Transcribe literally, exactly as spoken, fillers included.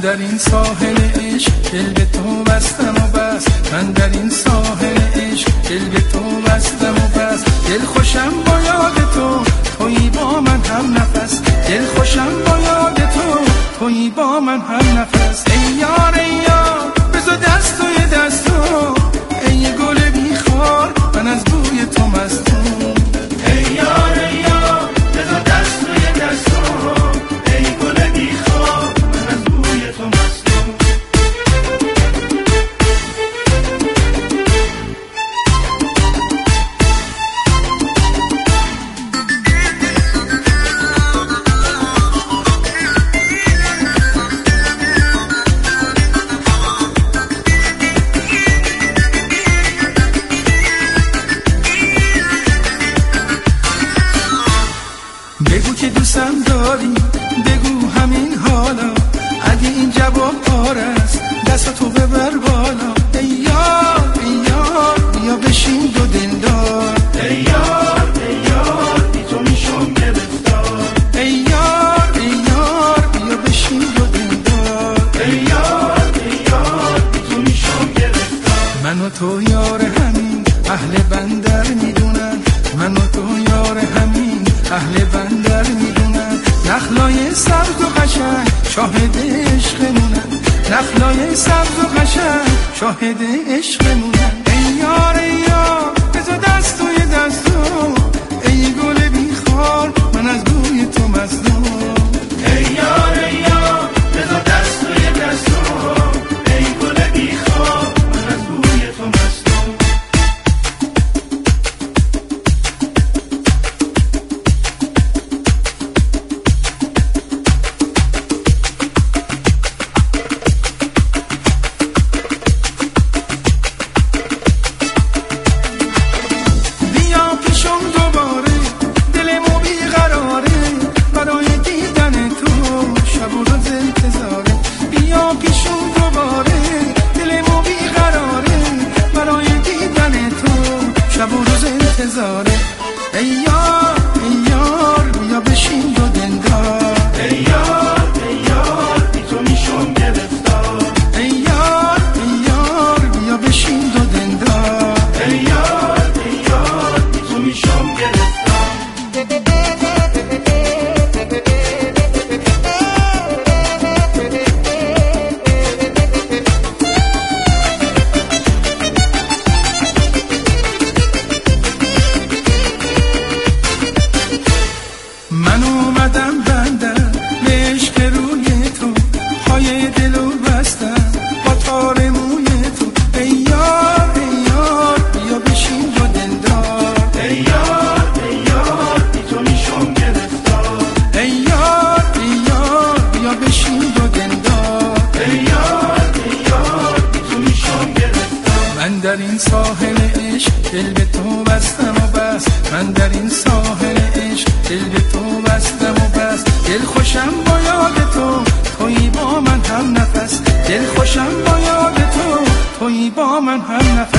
در این ساحل عشق دل به تو بستم و بس، من در این ساحل عشق دل به تو بستم و بس. دل خوشم با یاد تو، تویی با من هم نفس. دل خوشم با یاد تو، تویی با من هم نفس. ای یار ای یار بذار دست توی دست تو، ای گل بیخار من از بوی تو مستم. ای یار ای یار بذار دست توی دست تو، ای گل بیخار من از بوی تو مستم. بگو که دوستم داری، بگو همین حالا. اگه این جواب آره است دستاتو ببر بالا. ای یار ای یار بیا بشین دو دلدار. ای یار ای یار بی تو میشم گرفتار. ای یار ای یار بیا بشین دو دلدار. ای یار ای یار بی تو میشم گرفتار. من و تو یار همین اهل بندر میدونن، من و تو یار همین اهل بندر میدونن. نخلای سبز و قشنگ شاهد عشقمونن، نخلای سبز و قشنگ شاهد عشقمونن. ای یار ای یار بذار دست توی دست تو، ای گل بیخار من از بوی تو مستم. ای یار ای یار بذار دست توی دست تو، ای گل بیخار من از بوی تو مستم. ای یار ای یار بیا بشین دو دلدار. ای یار ای یار بی تو میشم گرفتار. ای یار ای یار بیا بشین دو دلدار. ای یار ای یار بی تو میشم گرفتار. من اومدم بندم به عشق روی تو، پای دلو بستم با تار موی تو. ای یار ای یار بیا بشین دو دلدار. ای یار ای یار بی تو میشم گرفتار. ای یار ای یار بیا بشین دو دلدار. ای یار ای یار بی تو میشم گرفتار. من در این ساحل عشق دل به تو بستم و بس، من در این ساحل عشق دل به تو بستم و بس. دل خوشم با یاد تو، تویی با من هم نفس. دل خوشم با یاد تو، تویی با من هم نفس.